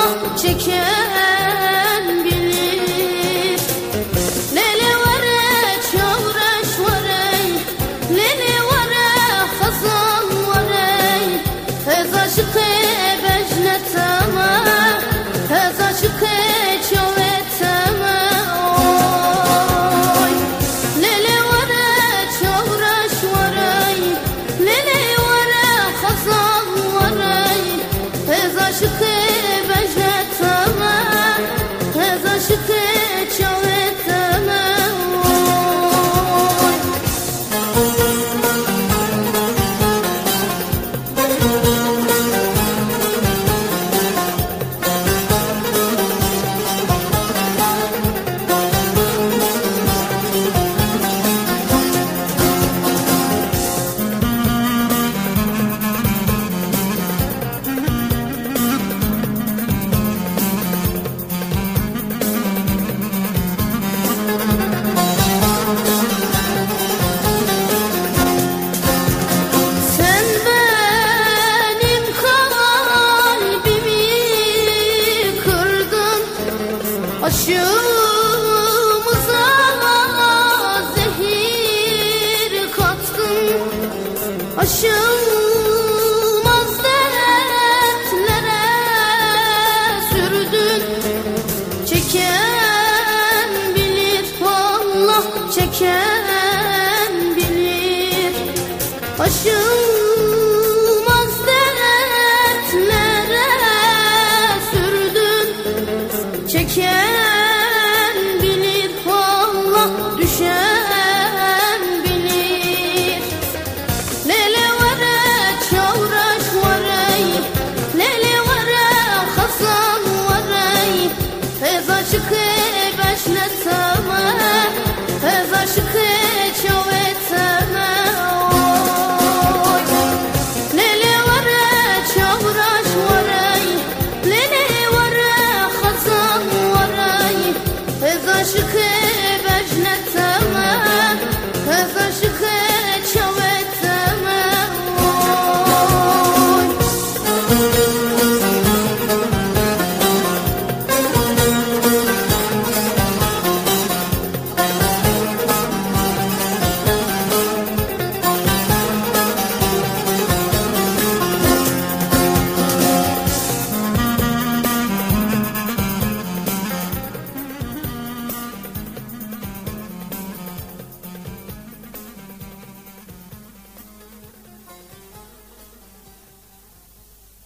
çeken bilir. Lele vare çavraş vare, lele vare hazan vare, ez aşıkı bejneteme, ez aşıkı çoveteme. Oy lele vare çavraş vare, lele vare hazan vare, ez aşıkı bejneteme, ez aşıkı çoveteme. Sen benim kalbimi kırdın, aşkımıza zehir kattın, aşılmaz dertlere sürdün. Çeken bilir, Allah çeken